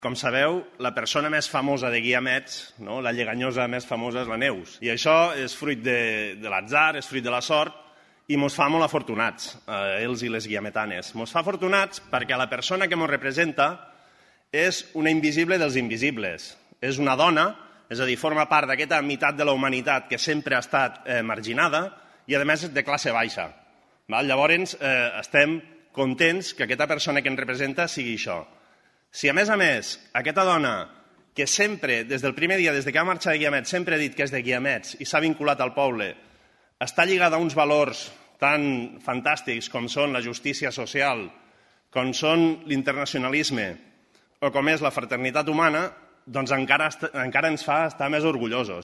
Com sabeu, la persona més famosa de Guiamets, la lleganyosa més famosa, és la Neus. I això és fruit de l'atzar, és fruit de la sort, i mos fa molt afortunats, ells i les guiametanes. Mos fa afortunats perquè la persona que mos representa és una invisible dels invisibles. És una dona, és a dir, forma part d'aquesta meitat de la humanitat que sempre ha estat marginada i, a més, és de classe baixa. Llavors, estem contents que aquesta persona que ens representa sigui això. Si, a més, aquesta dona, que sempre, des del primer dia, des que ha marxat de Guiamets, sempre ha dit que és de Guiamets i s'ha vinculat al poble, està lligada a uns valors tan fantàstics com són la justícia social, com són l'internacionalisme o com és la fraternitat humana, doncs encara ens fa estar més orgullosos.